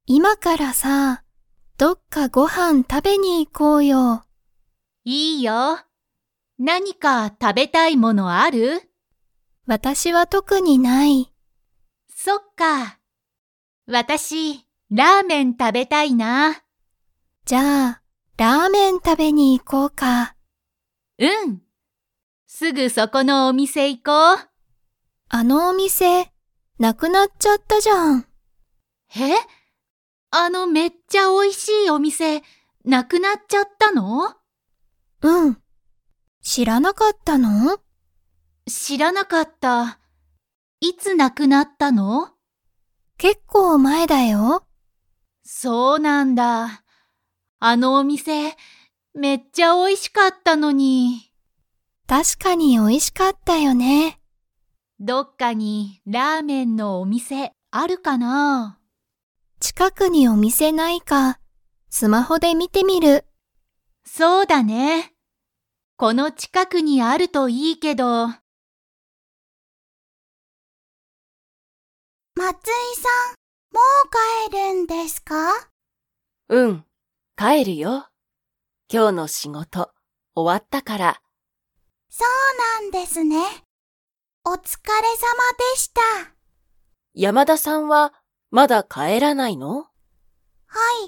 今からさ、どっかご飯食べに行こうよ。 いいよ。何か食べたいものある？ 私は特にない。 そっか。私、ラーメン食べたいな。 じゃあ、ラーメン食べに行こうか。 うん。すぐそこのお店行こう。 あのお店、なくなっちゃったじゃん。 え？めっちゃ美味しいお店、なくなっちゃったの？ うん。知らなかったの？ 知らなかった。いつなくなったの？ 結構前だよ。 そうなんだ。あのお店、めっちゃ美味しかったのに。 確かに美味しかったよね。 どっかにラーメンのお店あるかな？ 近くにお店ないか、スマホで見てみる。 そうだね。この近くにあるといいけど。 松井さん、もう帰るんですか？ うん、帰るよ。今日の仕事、終わったから。 そうなんですね。お疲れ様でした。 山田さんはまだ帰らないの？ はい。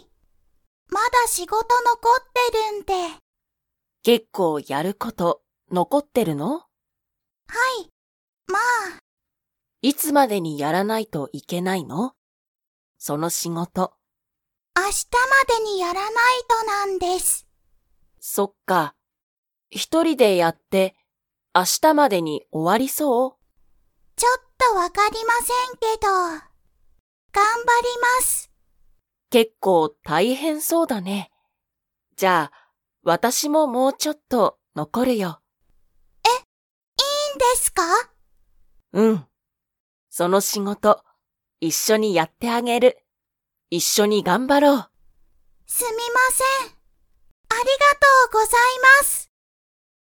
まだ仕事残ってるんで。 結構やること残ってるの？ はい。まあ、 いつまでにやらないといけないの？その仕事。 明日までにやらないとなんです。 そっか。一人でやって明日までに終わりそう？ ちょっとわかりませんけど、頑張ります。 結構大変そうだね。じゃあ、私ももうちょっと残るよ。 いいんですか？ うん。その仕事、一緒にやってあげる。一緒に頑張ろう。 すみません。ありがとうございます。